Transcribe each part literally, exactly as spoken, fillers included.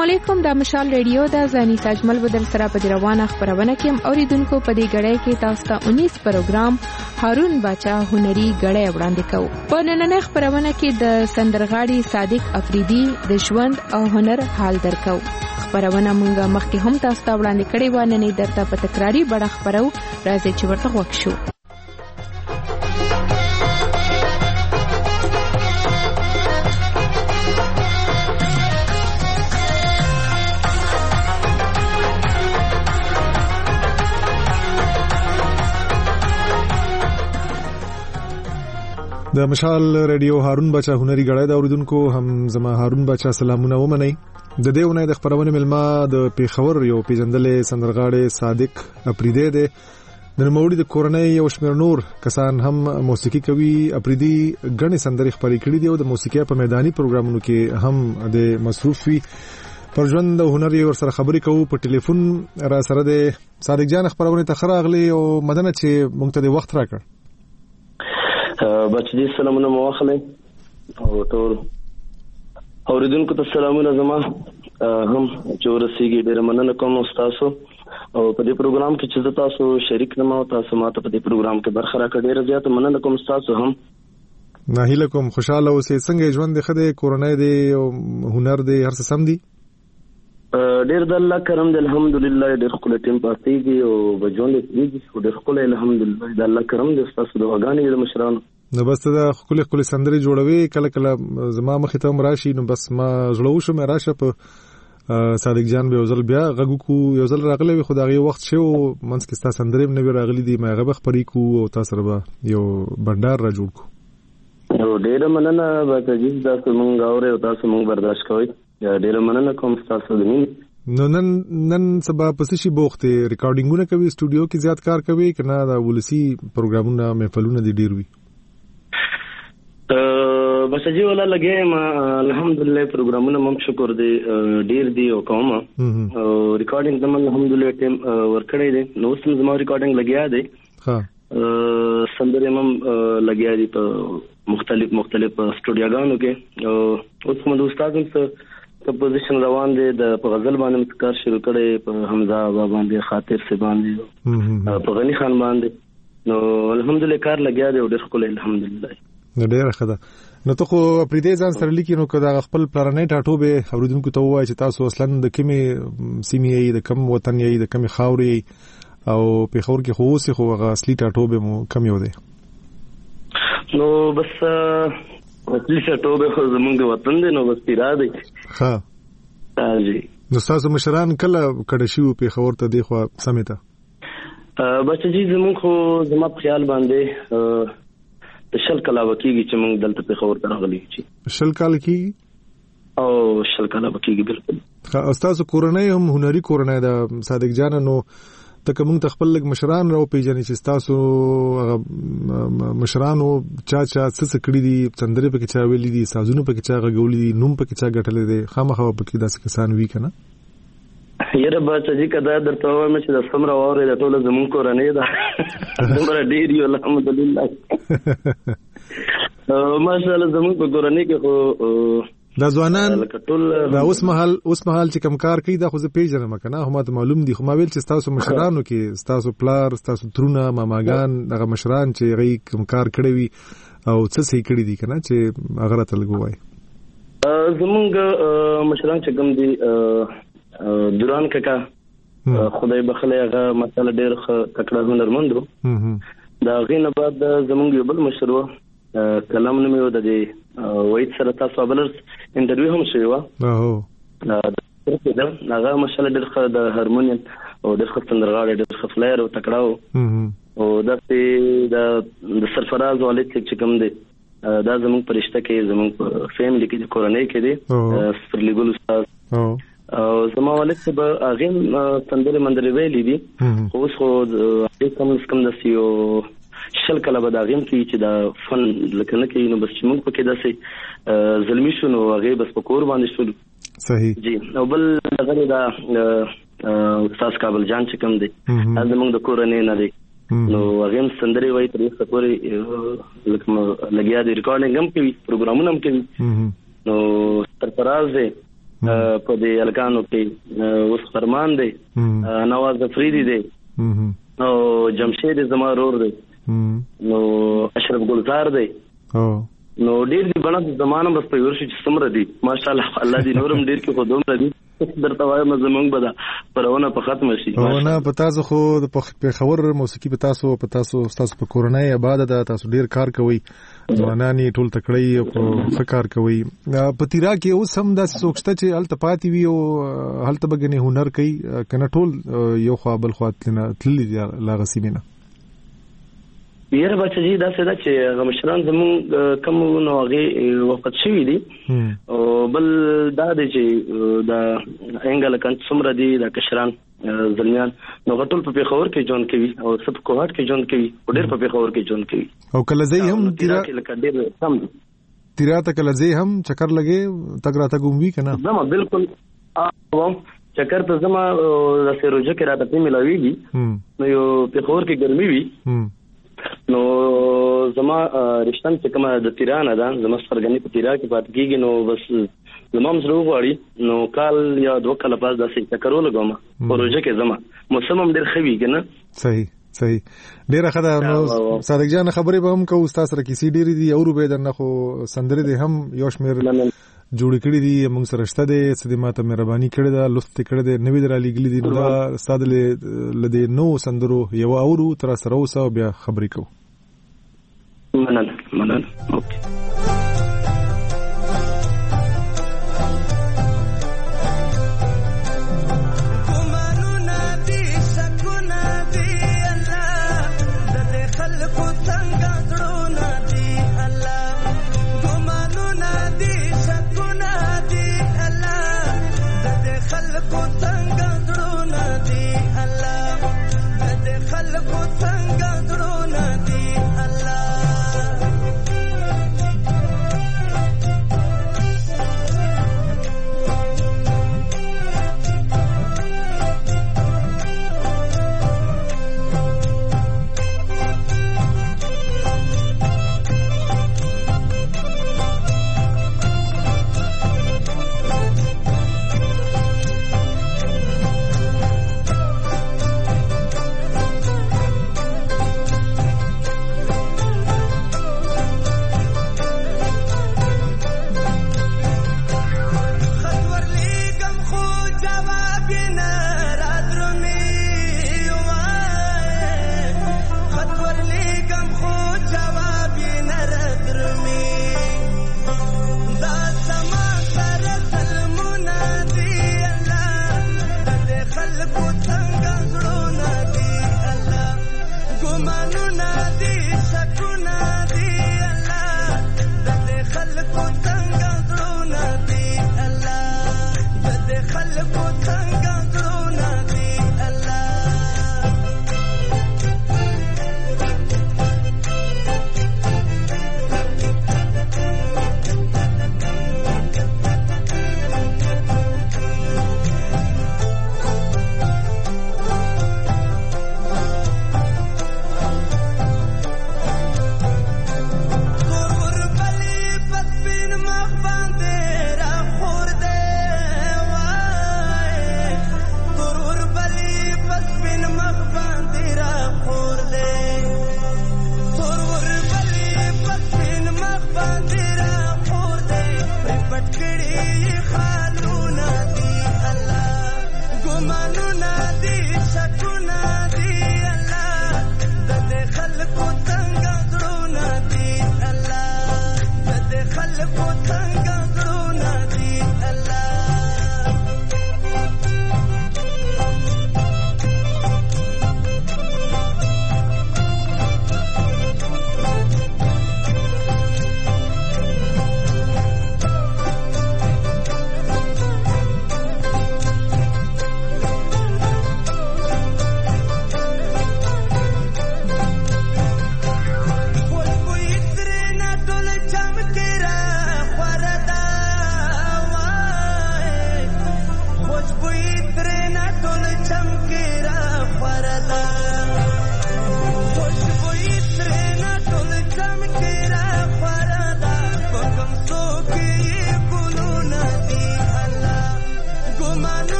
علیکم، د مشال ریډیو د زانی ساجمل بدل سره په روانه خبرونه کې اوریدونکو په دې غړې کې تاسو ته انیس پروګرام هارون باچا هنري غړې وړاندې کوو. په نننۍ خبرونه کې د سندرغاړي صادق افریدي د ژوند او هنر حال درکو. خبرونه مونږ مخکې هم تاسو ته وړاندې کړې و، نن یې درته په تکراری بڼه خبرو، راځي چې ورته غوږ شو. د مشال ریډیو هارون باچا هنري غړای دا اوریدونکو هم زما هارون باچا سلامونه ومنئ. د دې ونې د خبرونه ملما د پیښور یو پیژندلې سندرغاړي صادق افریدي دی. د نوموړي د کورنۍ یو شمېر نور کسان هم موسیقي کوي. افریدي غني سندري خبرې کړې دي او د موسیقي په میداني پروګرامونو کې هم د مصروف وي. پر ژوند او هنر یې ورسره خبرې کوو. په ټلیفون را سره د صادق جان خبرونه ته خراغلي او مدنه چې مونږ ته د وخت راکړ. بچی سلامونه مواخله او ټول اوریدونکو ته سلامونه زما هم چورسیږي. ډېر مننه کوم تاسو او په دې پروګرام کې چې تاسو شریک نمو، تاسو ماته په دې پروګرام کې برخه راکړه. ډېر زیات مننه کوم تاسو هم. نه هیله کوم خوشاله اوسئ. څنګه ژوند خده کورونای دی او هنر دی هر څه سم دی؟ ډېر د الله کرم دی الحمدلله. ډېر خپل ټیم پاتېږي او بجون دې خو ډېر خپل الحمدلله د الله کرم دی. تاسو د وګانې د مشرانو نو بس دا خپل خپل سندري جوړوي. کله کله زما مخ ته مراشي نو بس ما زړه شو مې راشه په صادق جان به وزل بیا غږ کو یو ځل راغلی وي. خدای وخت شو منځ کې ستا سندري نه وی راغلي دي. ما غږ خبرې کو او تاسو ربا یو بندر را جوړ کو. نو ډېر مننه باکجی تاسو مونږ اوري او تاسو مونږ برداشت کوئ. ډېر مننه کوم تاسو د مين. نو نن نن سبا پسې شي بوخته ریکارډینګونه کوي، سټوډیو کې زیات کار کوي کنه دا ولسی پروګرامونه محفلونه دي ډیر وي؟ بس جی ولا لګې ما الحمدلله پروګرامونه مم شکر دی ډیر دی او کومه او ریکارډینګ د الحمدلله ټیم ورکړې دي. نو سم زما ریکارډینګ لګیا دی. ها سندره مم لګیا دي په مختلف مختلف سټوډیوګانو کې. او اوس کوم استادم څخه کمپوزیشن روان دي د په غزل باندې کار شروع کړي، په حمزه بابا باندې، خاطر سے باندې، په غنی خان باندې. نو الحمدلله کار لګیا دی او ډېر خپل الحمدلله. نو ډېر ښه ده. نو ته خو پریدې ځان سره لیکي نو کدا خپل پلانې ټاټو به اوریدونکو ته وایي چې تاسو اصلا د کومې سیمې یې، د کوم وطن یې، د کومې خاورې او په خور کې خو اوسې خو هغه اصلي ټاټو به مو کم یو دی. نو بس اصلي ټاټو به خو زمونږ د وطن دی. نو بس پیرا دی. ها جی. نو تاسو مشران کله کډه شو په خور ته دی خو سمې ته بس جی زمونږ خو زما په خیال باندې شل کاله وکیږي چې موږ دلته په خبر راغلي. چې شل کال کیږي او شل کاله وکیږي بالکل. ها استاد کورنۍ هم هنري کورنۍ دا صادق جان. نو ته کوم تخپل لګ مشران راو پیژنې چې تاسو مشرانو چا چا څه کړی دي، چندرې پکې چا ویلي دي، سازونو پکې چا غوړي دي، نوم پکې چا غټلې دي، خامخا پکې داسې کسان وی کنه؟ یره بچا جی کدا درته وایم چې د سمره واره د ټوله زمون کورنۍ ده دمره ډیر یو الحمدلله. ماشاء الله زمون په کورنۍ کې خو دا ځوانان دا اوس مهال اوس مهال چې کم کار کوي دا خو زه پیژنم کنه. هم ته معلوم دي خو ما ویل چې تاسو مشرانو کې تاسو پلار، تاسو ترونه، ماماګان، دغه مشران چې غي کم کار کړی وي او څه صحیح کړی دي کنه چې هغه راته لګوي. زمونږ مشران چې کوم دي دوران ککا خدای بخله هغه مثلا ډېر تکړه هنرمندو. دا غینه بعد زمونږ یو بل مشروع کلام نوم یو د دې وایي سره تاسو بلرز انټرویو هم شوی و. اوه دا هغه مشاله ډېر د هارمونیم او ډېر ښه سندرغاړی، ډېر ښه فلایر او تکړه و. او داسې د سرفراز والد چې کوم دی دا زمونږ په رشته کې، زمونږ په فیملی کې، د کورنۍ کې دی سپرلیګل استاد. او زما والد څه به هغه سندرې مندرې ویلې دي. خو اوس خو هغې کم از کم داسې یو شل کله به د هغې کوي چې دا فن لکه نه کوي. نو بس چې موږ پکې داسې زلمي شو نو هغې بس په کور باندې شولو. صحیح جی. او بل هغه دا استاد کابل جان چې کوم دی دا زموږ د کورنۍ نه دی. نو هغه هم سندرې وایي تر اوسه پورې لکه لګیا دی، ریکارډینګ هم کوي، پروګرامونه هم کوي. نو سرفراز دی په دې الکانو کې اوس فرمان دی نواز افریدي دی او جمشید زما رور دی نو اشرف ګلزار دی نو ډیر دی بڼه زمانه بس په ورشي چې سمره دي ماشاءالله الله دې نورم ډیر کې خودوم ردي درته وایم زمونږ به دا پرونه په ختم شي پرونه په تاسو خو په خبر موسیقي په تاسو په تاسو تاسو په کورنۍ آباد ده تاسو ډیر کار کوي ځوانان ټول تکړی او په فکر کوي په تیرا کې اوس هم د سوچته چې هلته پاتې وي او هلته بګنی هنر کوي کنه ټول یو خو بل خو تللی لا غسیمنه یره بچی دا څه ده چې غمشران زمون کوم نو هغه وخت شوی دي او بل دا د چې دا انګل کانت سمره دي د کشران زلمیان نو غټول په پیښور کې جون کوي او سب کوهات کې جون کوي ډېر په پیښور کې جون کوي او کله زی هم تیرا ډېر سم تیرا ته کله زی هم چکر لګي تګ راته ګوموي کنه زما بالکل او چکر ته زما د سروجه کې راته په ملاويږي نو یو پیښور کې ګرمي وي نو زما رښتان چې کومه د تیرانه ده زما سرګنی په تیرا کې پات کیږي نو بس زما مزرو غواړي نو کال یا دوه کال پاس داسې چکرول کوم پروژه کې زما موسم ډېر خوي کنه صحیح صحیح ډېر خدا نو صادق جان خبرې به هم کو استاد سره کیسې ډېری دي او به درنه خو سندره دي هم یو شمیر جوړ کړی دي موږ سره شته دي چې ماته مهرباني کړې ده لست کړې ده نوې درالي ګلې دي دا استاد لدی نو سندرو یو اورو تر سره اوسه بیا خبرې کو مننه مننه اوکې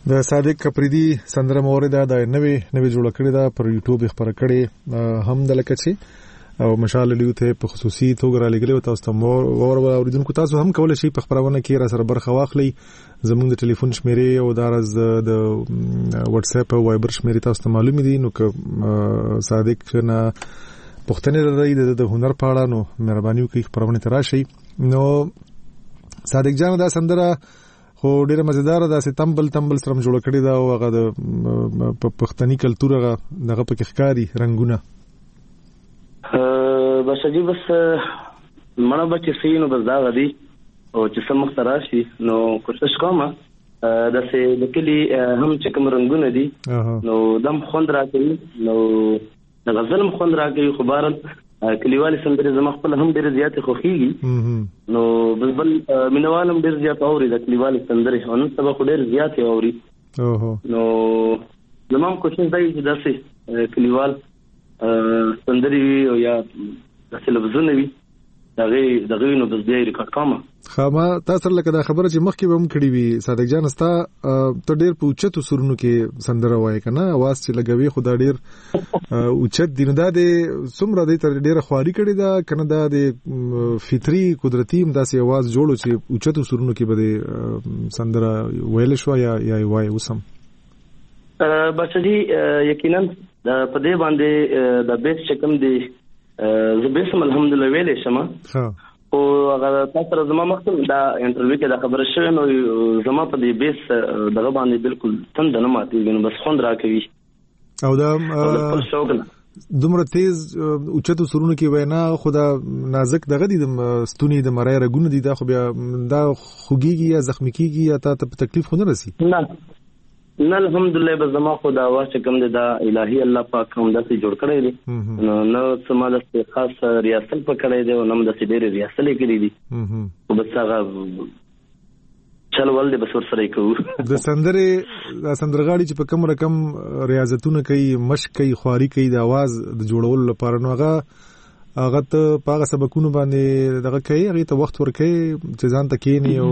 د صادق کپریدي سندره مورده د نوې نوې جوړ کړې ده پر یوټیوب خبره کړې هم د لکه او مشال لیو ته په خصوصي توګه را لګلې تاسو ته مور اوریدونکو تاسو هم کولای شئ په خبرونه کې را سره برخه واخلئ زموږ د ټلیفون شمیرې او د راز د واتس اپ او وایبر شمیرې تاسو ته معلوم دي نو که صادق نه پښتنه لري د هنر په اړه نو مهرباني وکړئ خبرونه ته راشئ نو صادق جان دا سندره خو ډیره مزیدار ده چې تمبل تمبل سره جوړ کړی دا او هغه د پښتني کلچر هغه دغه پکې ښکاری رنگونه بس جی بس مړه بچی سینو بس دا غدي او چې سم مختراشي نو کوشش کوم د سه د کلی هم چې کوم رنگونه دي نو دم خوند راکړي نو د غزل خوند راکړي خو بارل کلیوالي سندري زما خپل هم ډېر زیات خوخيږي نو بس بل مینوالم ډېر زیات اوري د کلیوالي سندري نو سبا خو ډېر زیات اوري نو زما کوشش دی چې داسې کلیوال سندري او یا داسې لفظونه وي دغه دغه نو بس بیا ریکارډ کوم خامہ تاسو لکه دا خبره چې مخکې به هم کړی وي صادق جان استا ته ډېر په اوچتو سرونو کې سندره وایي کنه आवाज چې لګوي خدا ډېر اوچت دینه دا د څومره د تر ډېر خواري کړی دا کنه دا د فطري قدرتي داسې आवाज جوړو چې اوچتو سرونو کې به سندره ویل شو یا یا وایي وسم بس دي یقینا د پدې باندې د بیس شکم دی زبېسم الحمدلله ویلې شمه او هغه تاسو زما مخکې دا انټرویو کې دا خبره شوه نو زما په دې بیس دغه باندې بالکل تند نه ماتېږي نو بس خوند راکوي او دا دومره تیز اوچتو سرونو کې وینا خدا نازک دغه دي د ستونی د مړای رګونه دي دا خو بیا دا خوګيږي یا زخمی کیږي یا ته تکلیف خو نه رسی نه نه الحمدلله بس زما خدا واسه کوم دا الهي الله پاک هم داسې جوړ کړی دی نو نو سما د خاص ریاست په کړی دی او نم د سیډری ریاست لري دی او بس هغه چل ول دی بس ور سره کوو د سندره د سندرغاړي چې په کوم رقم ریاضتونه کوي مشق کوي خواري کوي د आवाज د جوړول لپاره نو هغه هغه ته پاغه سبقونه باندې دغه کوي هغه ته وخت ورکړي چې ځان ته کینی او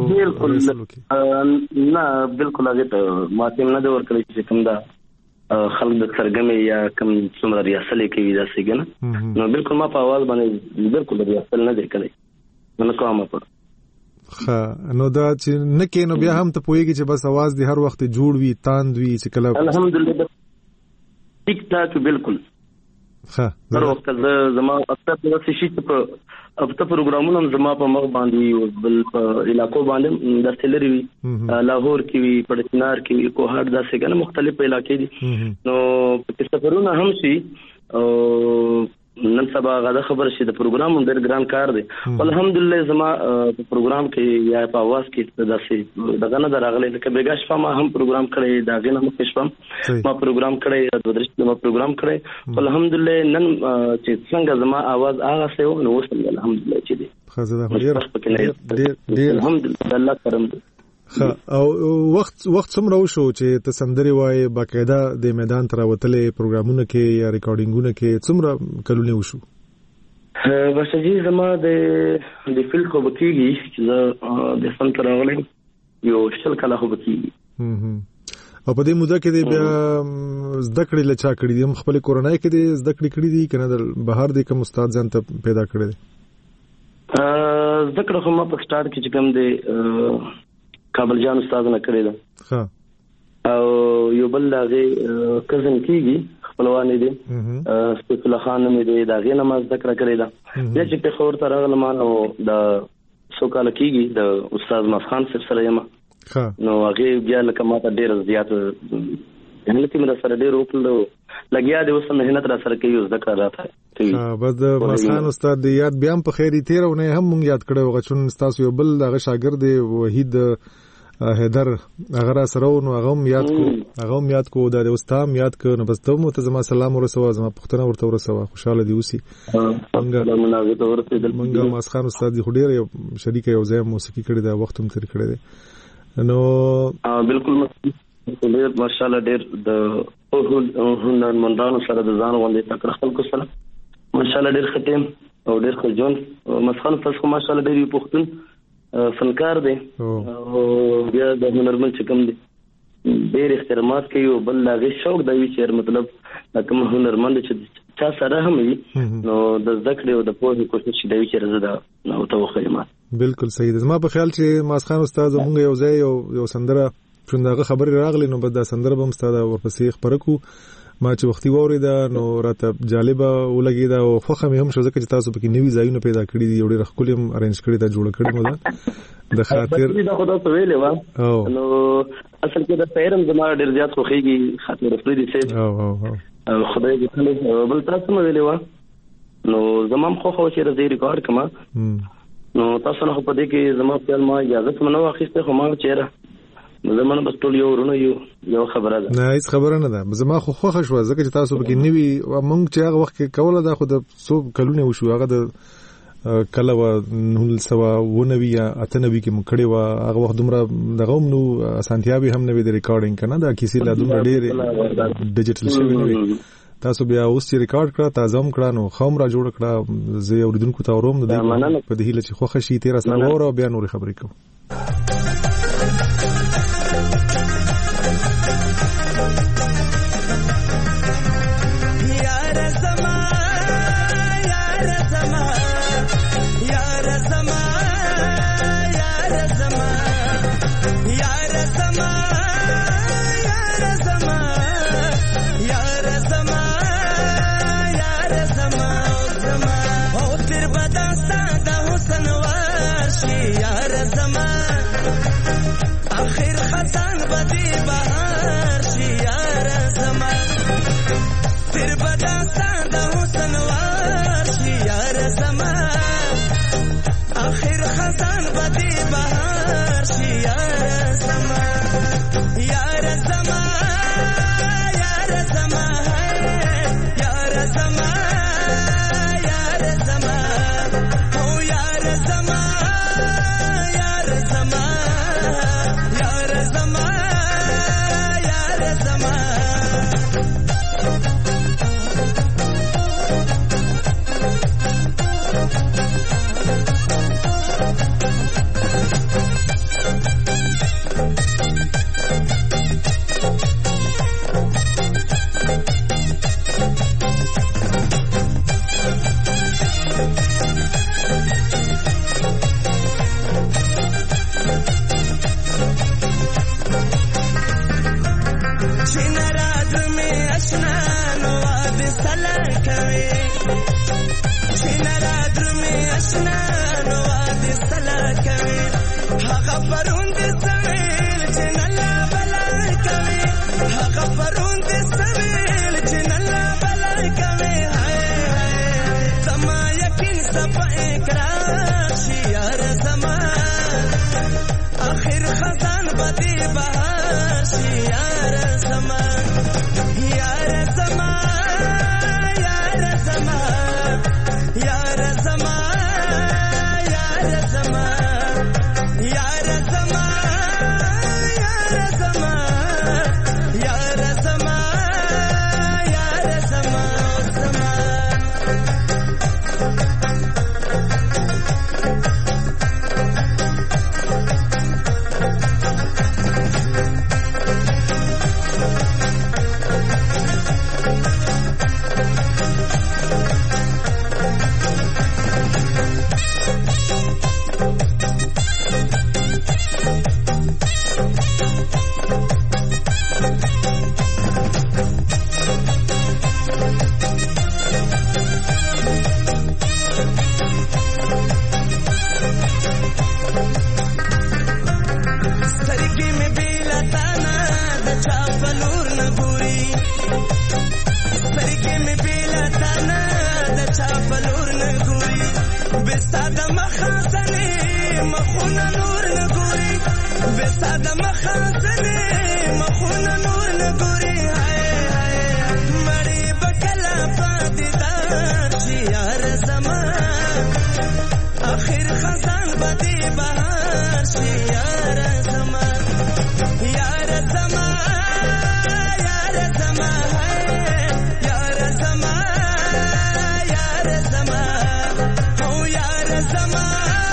بالکل نه بالکل هغه ته ماته نه د ورکړي چې کوم دا خلک د سرګمې یا کوم څومره ریاست کوي دا څنګه نو بالکل ما په आवाज باندې بالکل ریاست نه دی کړی نو کومه په ها نو دا چې نه کینو بیا هم ته پوهیږي چې بس आवाज دی هر وخت جوړ وي تاند وي چې کله الحمدلله ټیک ټاک بالکل ها هر وخت زما اکثر د شي په اپته پروګرامونو زما په مخ باندې بل په علاقو باندې د سلری وي لاهور کې وي پړچنار کې وي کوهاټ داسې کنه مختلف علاقې دي نو په سفرونه هم شي او نن سبا غدا خبر شي د پروګرام ډېر ګران کار دی الحمدلله زما په پروګرام کې یا په आवाज کې داسې دغه نه راغلي لکه بیګا شپه ما هم پروګرام کړی دا غنه هم شپه ما پروګرام کړی د درشت ما پروګرام کړی الحمدلله نن چې څنګه زما आवाज هغه سه نو وسم الحمدلله چې دی خزه ډېر ډېر الحمدلله الله کرم دی او وخت وخت څومره وشو چې ته سندري وای باقاعده د میدان تر وتلې پروګرامونه کې یا ریکارډینګونه کې څومره کلونه وشو بس جی زما د د فیلډ خو بکیږي چې د فن تر راغلم یو شل کله خو بکیږي او په دې موده کې د زده کړې لچا کړې دي خپل کورونای کې د زده کړې کړې دي کنه د بهر د کوم استاد ځان ته پیدا کړې دي زده کړې خو ما په سٹارټ کې چې کوم دی کابل جان استاد نه کړی دا ها او یو بل دغه کزن کیږي خپلوان دي سپیڅ الله خان مې دی دا غي نماز ذکر کړی دا چې په خور تر غل مانو دا سوکال کیږي د استاد مفخان سره یم نو هغه بیا لکه ماته ډیر زیات هنه کې مې سره ډیر وکړو لګیا دی اوس مهنت را سره کوي ذکر راته ها بس د مفخان استاد دی یاد بیا په خیری تیرونه هم مونږ یاد کړو غچون تاسو یو بل دغه شاګرد دی وحید هدر هغه سره نو هغه هم یاد کو هغه هم یاد کو د استاد یاد کو نو بس ته مو ته زما سلام ورسوه زما پښتنه ورته ورسوه خوشاله دی اوسي مونږه ماسخان استاد دی خډیر یو شریک یو ځای موسیقي کړی دا وخت هم تیر کړی دی نو بالکل ډیر ماشاءالله ډیر د هنرمندانو سره د ځان غونډې تکړه خلکو سره ماشاءالله ډیر ختم او ډیر خجون مسخن تاسو ماشاءالله ډیر پښتون فنکار دی او بیا د هنرمند چې کوم دی ډېر احترامات کوي او بل هغه شوق دی چې مطلب کوم هنرمند چې چا سره هم وي نو د ذکر او د پوهې کوشش دی چې زه دا نو توخیم. بالکل صحیح ده. زما په خیال چې ماسخان استاد مونږ یو ځای یو یو سندره څنګه خبري راغلی نو بد دا سندره به استاد ورپسې خبرکو ما چې وختي وریدا نو راته جالبه ولګیدا او خوخه مې هم شو ځکه چې تاسو پکې نوی ځایونه پیدا کړی دي یو ډېر خپل هم ارینج کړی دا جوړ کړی مو دا د خاطر دا خدای ته ویلې و نو اصل کې دا پیرم زما ډېر زیات خوخيږي خاطر فريدي سي او او او خدای دې ته بل تاسو مې ویلې و نو زما خو خو چې راځي ریکارډ کما نو تاسو نه په دې کې زما په ما اجازه منو واخیسته خو ما چیرې زمونه بس ټول یو ورونه یو یو خبره ده. نه هیڅ خبره نه ده. زما خو خوښ شو ځکه چې تاسو پکې نیوي مونږ چې هغه وخت کې کوله دا خو د څو کلونه وشو هغه د کله و نو سوا ونوي یا اتنوي کې مکړې و هغه وخت دومره دغه نو اسانتیابي هم نه وي د ریکارډینګ کنه دا کیسې لا دومره ډېر ډیجیټل شوی نه تاسو بیا اوس چې ریکارډ کړه تازه هم کړه نو خام را جوړ کړه زه اوریدونکو ته وروم د په دې هیله چې خوښ شي تیر سره وره بیا نور خبرې کوم.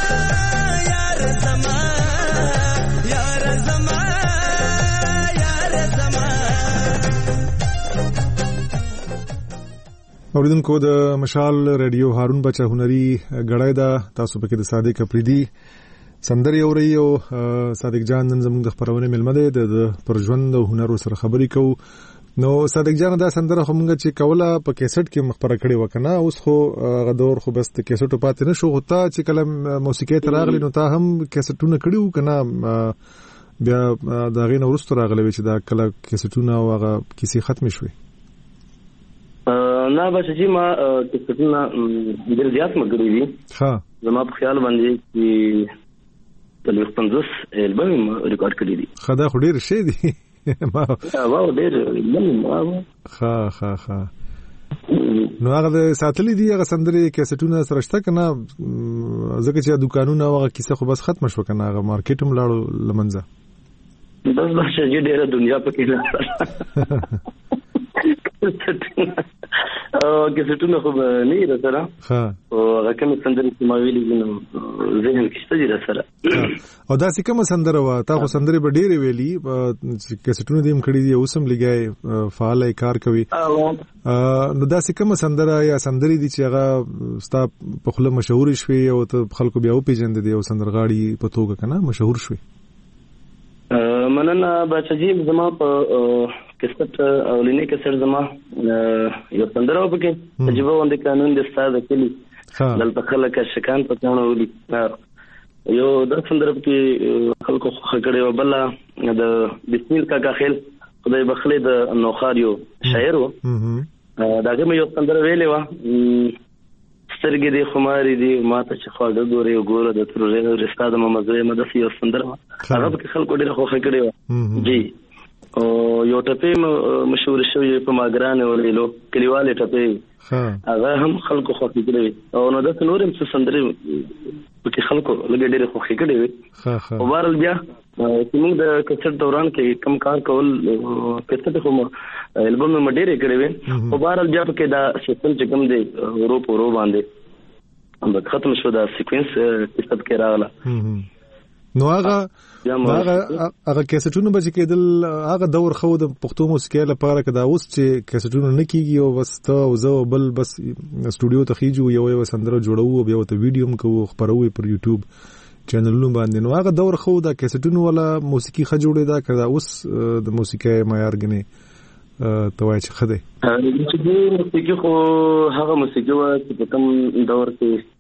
Yar zama, yar zama, yar اوریدونکو د مشال رادیو هارون بچا هنري غړای دا تاسو پکې د صادق اپریدي سندري اوري او صادق جان نن زموږ د خبرونه ملمده د پر ژوند او هنر سره خبرې کوو. نو صادق جان دا سندره همغه چې کوله په کیسټ کې مخبره کړي وکنه، اوس خو غدور خو بس د کیسټو پاتې نشو، هوتا چې کله موسیقي ته راغلی نو تا هم کیسټونه کړیو کنه، بیا دا غین ورستو راغلی چې دا کله کیسټونه او هغه کیسې ختم شوي. نه بس چې ما کیسټونه ډیر زیات مګړي دي. ها زما په خیال باندې چې تلويخ پنځوس البم ریکارډ کړی دي. خدا خو ډیر شي دي ما واو ډېر لمه ها ها ها نو هغه ساتلې دي هغه سندري کیسټونه سره شته کنه، ځکه چې دکانونه هغه کیسه خو بس ختم شو کنه، هغه مارکیټ هم لاړو لمنځه بس بس چې ډېر دنیا پکې لا او کیسټونه خو نه راځره ها او هغه کوم سندري چې ما ویلي نو ذهن کې څه دي راځره او دا څه کوم سندره وا تا خو سندري به ډېر ویلي کیسټونه دې هم کړی دي اوسم لګای فعال کار کوي. نو دا څه کوم سندره یا سندري دي چې هغه ستا په خله مشهور شوي او ته خلکو بیا وپیژند دي او سندرغاړي په توګه کنه مشهور شوي؟ مننه بچجیب زما په کیسټ اولینی کیسټ زما یو سندره وکړه چې په باندې قانون د استاد کلی دلته خلک شکان په ځانو ولي یو د سندره کې خلکو خکړې وبله د بسمیل کاکا خیل خدای بخلی د نوخاریو شاعر و داګه مې یو سندره ویلې و سترګې دې خماري دي ماته چې خواږه ګوري ګوره د ترورې رستا د ممزه مدفي یو سندره هغه په خلکو ډېر خوښ کړي و جی او یو ټپې مشهور شوی په ماګران ولېلو کلیواله ټپې هغه هم خلکو خوښ کړي او نو د نورم څه سندره په خلکو لګې ډېر خوښ کړي وي او بهرل بیا چې موږ د کیسټ دوران کې کم کار کول کیسټ خو البم مې ډېر کړی وي او بهرل بیا کې دا سیستم چې کوم دی ورو په ورو باندې هم ختم شو دا سیکوینس کیسټ کې راغله. نو هغه هغه هغه کیسټونه به چې کېدل هغه دور خو د پښتو موسیقۍ لپاره کدا اوس چې کیسټونه نه کیږي او بس ته او زه بل بس سټوډیو ته خېجو یو یو سندره جوړو بیا ته ویډیو هم کوو خبروي پر یوټیوب چینلونو باندې. نو هغه دور خو د کیسټونو ولا موسیقي خ جوړې دا کدا اوس د موسیقۍ معیار غني توای چې خده چې د موسیقي خو هغه موسیقي و چې په کوم دور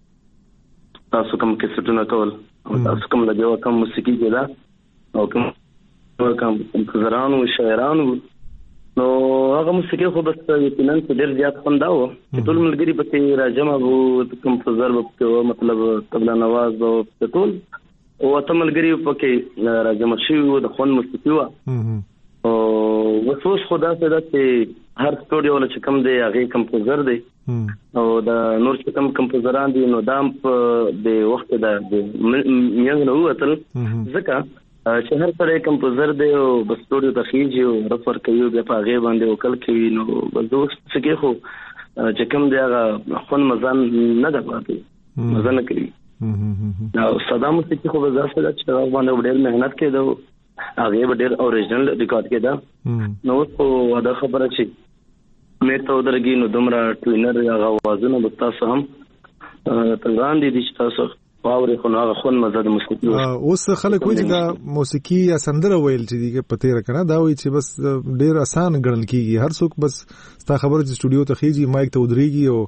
کې تاسو کوم کیسټونه کول او تاسو کوم لګیو کوم موسیقي کې دا او کوم کوم کمپوزرانو شاعرانو نو هغه موسیقي خو بس یقینا ډېر زیات خونداو چې ټول ملګری پکې راجمع وو کمپوزر په مطلب طبلا نواز او ټول او ته ملګری پکې راجمع شي وو د خون موسیقي وا او وسوس خدا سره چې هر سټوډیو له کوم دی هغه کمپوزر دی او دا نور چې کوم کمپوزران دي نو دام په د وخت دا میانګ نو وتل ځکه چې هر سره کمپوزر دی او بس سټوډیو ته خېږي او رفر کوي بیا په هغه باندې وکړ کوي نو بس دوست څه خو چې کوم دی هغه خون مزان نه ده پاتې مزان کوي نو صدام موسیقي خو بس ځکه چې هغه باندې ډېر مهنت کړي هغه به ډېر اوریجنل ریکارډ کړه نو خو دا خبره چې مې ته ودرګي نو دومره ټوینر هغه وازونه به تاسو هم تلغان دي چې تاسو باورې خو هغه خون مزه د موسیقي اوس خلک وایي چې دا موسیقي یا سندره ویل چې دیګه پته را کنه دا وایي چې بس ډېر آسان ګڼل کیږي هر څوک بس ستا خبره چې سټوډیو ته خېږي مایک ته ودرېږي او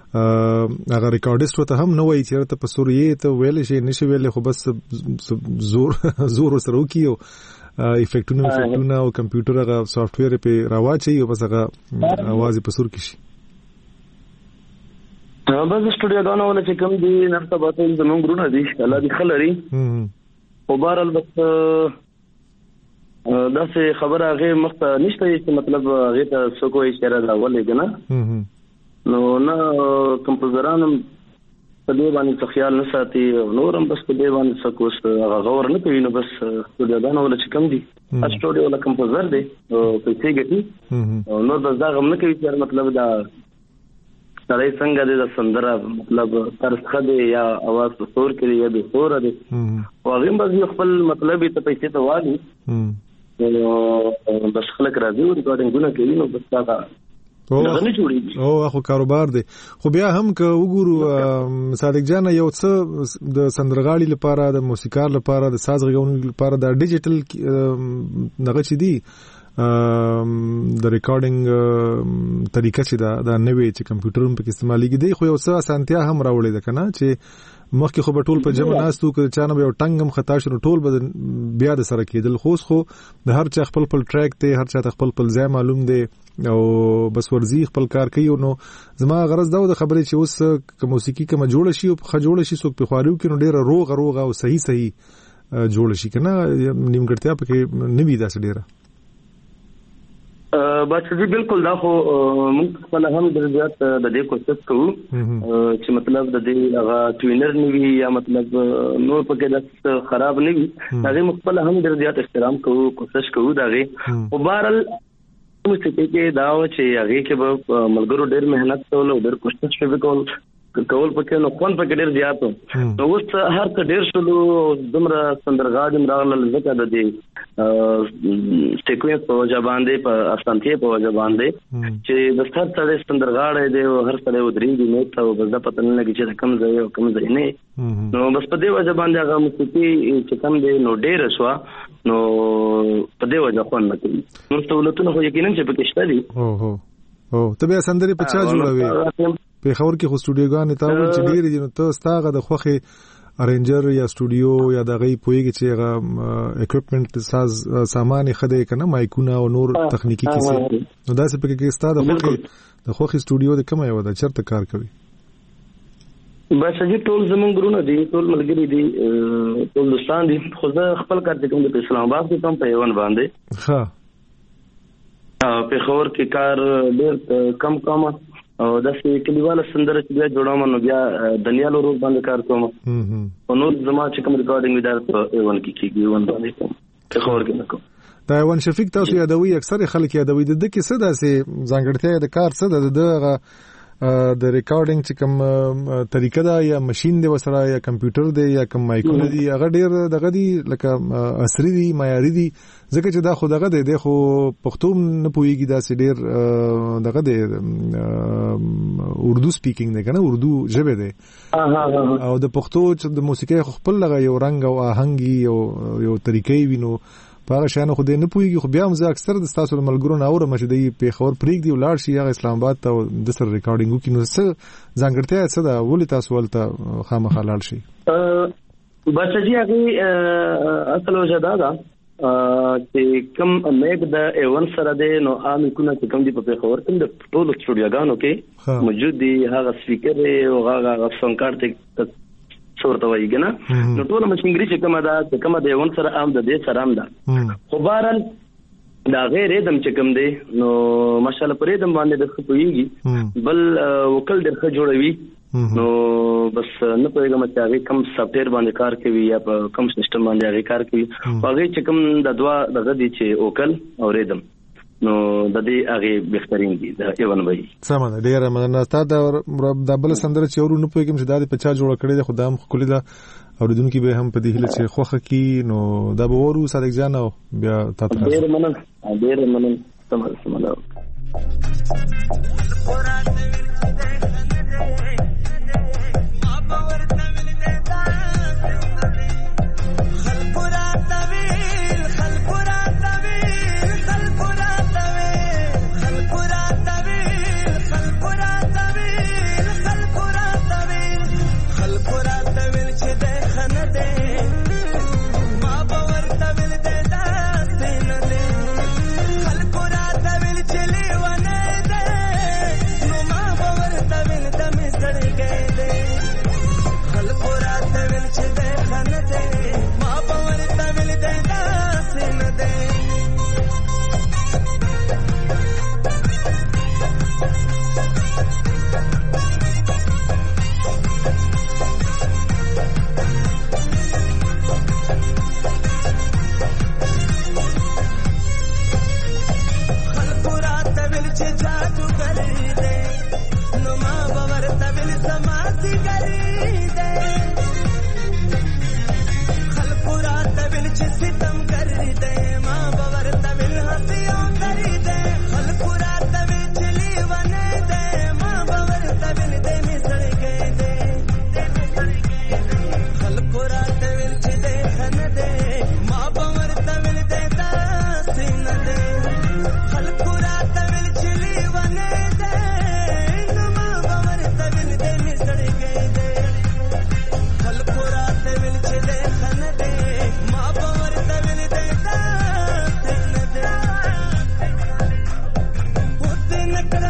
هغه ریکارډیسټ ته هم نه وایي چې ته په سوري ته ویل شي نشي ویل خو بس زور زور سره وکي او افیکټونه افیکټونه او کمپیوټر هغه سافټویر په راواچي او بس هغه आवाज په سور کې شي. بس سټوډیو دا نه ول چې کوم دي نفسه باته زموږ ګرونه دي الله دې خلري او بهرال بس دا څه خبره هغه مخ نشته چې مطلب هغه ته څه کوئی اشاره دا ولې کنه نو نه کمپوزرانم په دې باندې خیال نه ساتي نورم بس په دې باندې څه کوس هغه غور نه کوي نو بس سټوډیو دا نه ول چې کوم دي سټوډیو ولا کمپوزر دی او پیسې ګټي او نور بس دا غم نه کوي چې مطلب دا سړی څنګه د سندره مطلب طرز خدي یا आवाज په سور کې یا به سور دی او هغه به خپل مطلب ته پیسې ته وایي نو بس خلک راځي او ریکارډینګونه کوي نو بس دا هغه نه جوړیږي او خو کاروبار دی. خو بیا هم که وګورو صادق جان یو څه د سندرغاړي لپاره د موسیقار لپاره د ساز غږونکو لپاره د ډیجیټل دغه چې دی د ریکارډینګ طریقه چې دا د نوې چې کمپیوټرونو په استعمالېږي دی خو یو څه اسانتیا هم راوړي ده کنه چې مخکې خو به ټول په جمع ناستو که چانه به یو ټنګ هم خطا شنو ټول به بیا د سره کېدل. خو خو د هر چا خپل خپل ټریک دی، هر چا خپل خپل ځای معلوم دی او بس ورزي خپل کار کوي. نو زما غرض دا د خبرې چې اوس که موسیقي کومه جوړه شي او ښه جوړه شي څوک په خواريو کې نو ډیره روغ روغ او صحیح صحیح جوړه شي کنه نیمګړتیا پکې نه وي داسې ډیره. بس جی بالکل دا خو موږ خپل هم د زیات د دې کوشش کوو چې مطلب د دې هغه ټوینر نیوي یا مطلب نور پکې د خراب نه وي هغه مخبل هم د زیات احترام کوو کوشش کوو دا غي او بهرل موسیقي کې دا و چې هغه کې به ملګرو ډېر مهنت کول او ډېر کوشش وکول کول پکې نو خون پکې ډېر زیات نو اوس هر څه ډېر شلو دمره سندرغاړي مراغله ځکه د دې سیکوینس په وجه باندې په اسانتي په وجه باندې چې د ستر څړې سندرغاړي دی هر څه ودرېږي نو ته بس د پته نه لګي چې کم ځای او کم ځای نه نو بس په دې وجه باندې هغه موسیقي چې کم دی نو ډېر شو نو په دې وجه خو نه کوي نو سہولتونه خو یقینا چې پکې شته دي. او هو او ته به سندري په چا جوړوي په خبر کې خو سټوډیوګان ته وایي چې ډېر دي نو ته ستاغه د خوخه ارنجر یا سټوډیو یا دغه پویږي چې هغه اکوپمنٹ ساز سامان خدای کنه مایکونه او نور تخنیکی کیسه نو دا څه پکې کې ستاده خوخه د خوخه سټوډیو د کومه یو دا چرته کار کوي. بس چې ټول زمونږ ګرونه دي ټول ملګری دي ټول دوستان دي خو زه خپل کار کوم د اسلام آباد کې کوم په یوان باندې ها په خبر کې کار ډېر کم کم او داسې کلیواله سندره چې بیا جوړوم نو بیا دنیا له روز باندې کار کوم او نور زما چې کوم ریکارډینګ ویډیو په ایوان کې کېږي ون باندې کوم په خبر کې نه کوم. دا ایوان شفیق تاسو یادوي اکثر خلک یادوي د دې کې څه داسې ځانګړتیا د کار څه د دغه د ریکارډینګ چې کوم طریقه دا یا ماشين دی وسره یا کمپیوټر دی یا کوم مایکونه دی هغه ډیر دغه دی لکه عصري دی معیاري دی ځکه چې دا خو دغه دی خو پښتو نه پويږي دا سي ډیر دغه دی اردو سپیکینګ دی کنه اردو ژبه دی او د پښتو چې د موسیقي خپل لغه یو رنگ او آهنګي یو یو طریقې وینو هغه شانه خو دې نه پويږي خو بیا هم زه اکثر د تاسو ملګرو نه اورم چې د په خبر پریک دی ولار شي هغه اسلام آباد ته د سر ریکارډینګ وکړي نو څه ځانګړتیا څه ده ولې تاسو ولته خامخا لاړ شي. بس جی هغه اصل وجه دا ده چې کوم میګ د ایون سره دی نو عام کونه چې کوم دی په خبر کوم د ټول سټوډیوګانو کې موجود دی هغه سپیکر او هغه ساوند کارت ته صورت وایي کنه نو ټول مشینګری چې کومه ده چې کومه دی ون سره عام د دې سره عام ده خو بهرال دا غیر ادم چې کوم دی نو ماشاءالله پرې دم باندې د خپويږي بل وکل درخه جوړوي نو بس نه پوهیږم چې هغه کوم سافټویر باندې کار کوي یا په کوم سیستم باندې هغه کار کوي هغه چې کوم د دوا دغه دي چې وکل او ریدم نو د دې هغه بهترین دي دا ایوان وایي. سم ده ډیره مننه تا د بل سندره چې ورو نه پوهیږم چې دا په چا جوړ کړی دی خدام خولي دا اوریدونکو به هم په دې هله چې خوخه کی نو دا به ورو صادق جان او بیا تاسو ډیر مننه ډیر مننه سم سم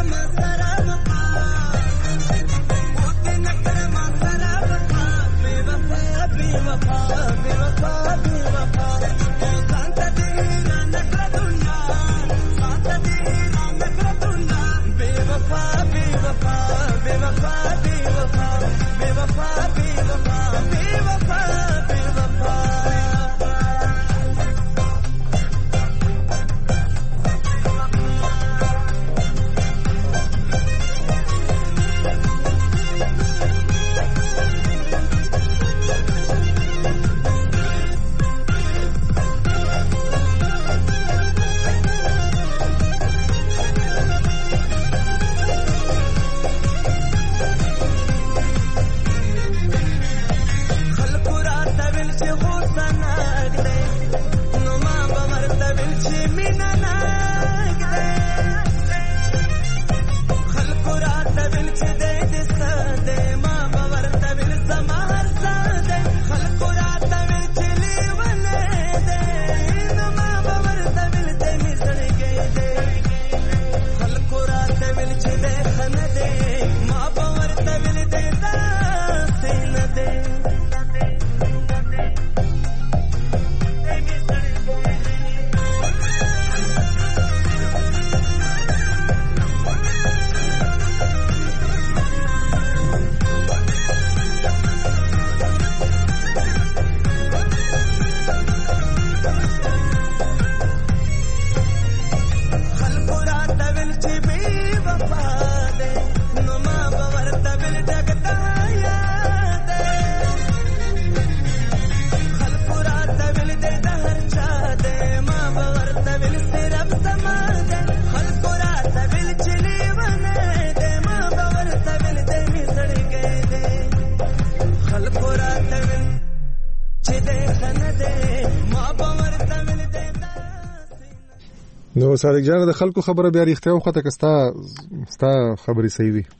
نو صادق جان د خلکو خبره بیا ریښتیا وخته که ستا ستا خبرې صحیح وي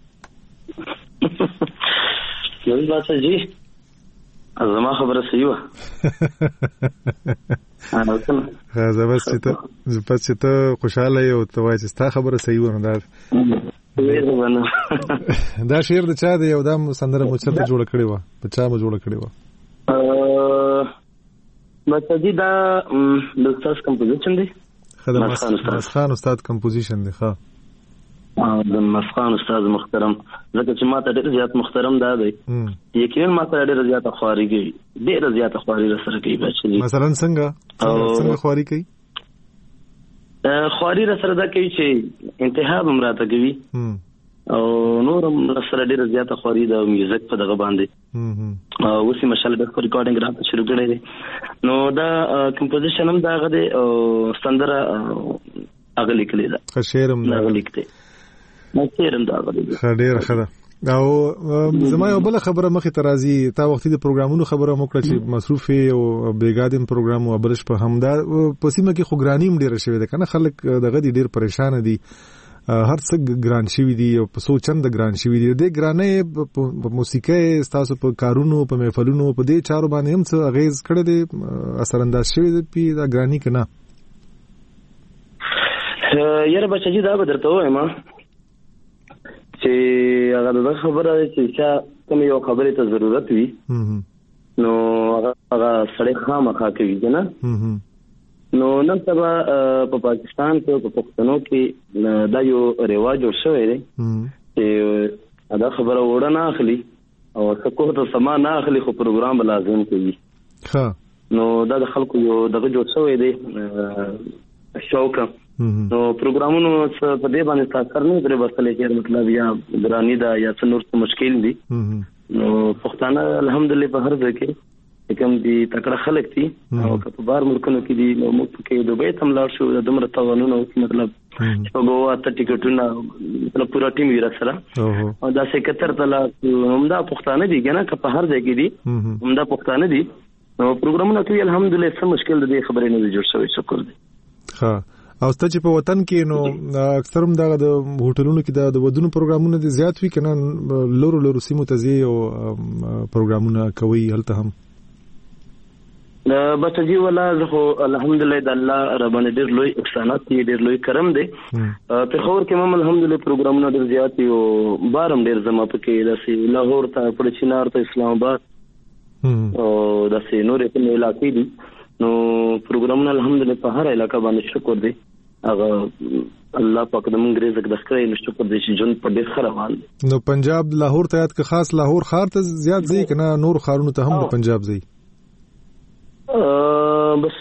یو باسه جی زما خبره صحیح وه زه بس چې ته بس چې ته خوشحاله یې او ته وایې چې ستا خبره صحیح وه نو دا دا شعر د چا دی او دا سندره مو چېرته جوړه کړې وه په چا مو جوړه کړې وه بس جی دا د استاد کمپوزیشن دی مسخان استاد کمپوزیشن دی ښه د مسخان استاد محترم ځکه چې ما ته ډېر زیات محترم دا دی یقینا ما ته ډېر زیات خواري کوي ډېر زیات خواري سره کوي بچي مثلا څنګه څنګه خواري کوي خواري سره دا کوي چې انتها به مراته کوي او نور سره ډېر زیات خواري د میوزیک په دغه باندې او اوس مشال د ریکارډینګ راته شروع کړی دی نو دا کمپوزیشن هم دا غده او سندره هغه لیکلی دا شعرم دا لیکته نو شعرم دا غده ډېر ښه ده او زما یو بل خبره مخې ته راځي تا وختي د پروګرامونو خبره مو کړه چې مصروف او بیګادم پروګرام او بلش په همدا په سیمه کې خو ګراني هم ډېره شوې ده کنه خلک دغه ډېر پریشان دي هر څه ګران شوی دی او په سوچند ګران شوی دی د ګرانې په موسیقي تاسو په کارونو په محفلونو په دې چارو باندې هم څه اغیز کړی دی اثر انداز شوی دی په دا ګرانی کنه یاره بچی دا به درته وایم چې هغه د خبره چې کوم یو خبرې ته ضرورت وي نو هغه سړی خامخا کوي کنه نو نن سبا په پاکستان کې په پښتنو کې دا یو رواج جوړ شوی دی چې دا خبره وړه نه اخلي او څوک ته سما نه اخلي خو پروګرام لازم کوي ها نو دا د خلکو یو دغه جوړ شوی دی شوق نو پروګرامونو په دې باندې تاثیر نه درې بسلې کې مطلب یا ګرانی دا یا څه نور څه مشکل دي نو پښتانه الحمدلله په هر ځای کې کوم دي تکړه خلک دي او په بار ملکونو کې دي نو موږ کې دوبه تم لاړ شو د دومره توانونه مطلب چې په ګوا ته ټیکټونه مطلب پورا ټیم یې راسره او دا سکتر تلا همدا پښتانه دي کنه که په هر ځای کې دي همدا پښتانه دي نو پروګرامونه کوي الحمدلله څه مشکل دي خبرې نه جوړ شوی شکر دي ها او ستاسو په وطن کې نو اکثر هم دا د هوټلونو کې د ودونو پروګرامونه دي زیات وي کنه لورو لورو سیمو ته زی او پروګرامونه کوي هلته هم بچجی ولا زه الحمدلله د الله ربانه ډیر لوی احسانات دي ډیر لوی کرم دی په خور کې مم الحمدلله پروګرامونه ډیر زیات او بارم ډیر زما پکې داسې لاهور ته پړچینار ته اسلام آباد او داسې نورې په علاقې دي نو پروګرامونه الحمدلله په هر علاقې باندې شکر دی هغه الله پاک د مونږ رزق د خیر نشته پر دې چې جون په ډیر خرابال نو پنجاب لاهور ته یاد که خاص لاهور ښار ته زیات ځي کنه نور ښارونو ته هم د پنجاب ځي بس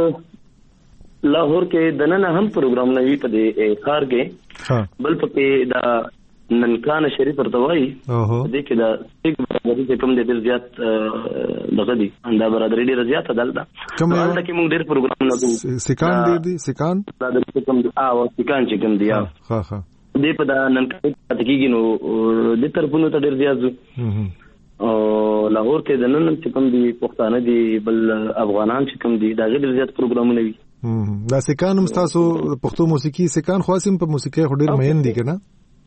لاهور کې د نن هم پروګرام نه وی په دې ښار کې بل پکې دا ننکان شریف ورتوي دې کې دا څنګه کوم دې ډیر زیات دغه دي انده برادری ډیر زیات دلته کوم دلته کې موږ ډیر پروګرام نه سکان ډیر دي سکان دا د کوم دی او سکان چې کوم دی ها ها دې په دا ننکان کې نو د طرفونو ته ډیر زیات او لاهور کې د نن چې کوم دي پښتانه دي بل افغانان چې کوم دي دا ډېر زیات پروګرامونه وي دا سکان هم تاسو پښتو موسیقي سکان خاصم په موسیقي ډېر مهین دي کنه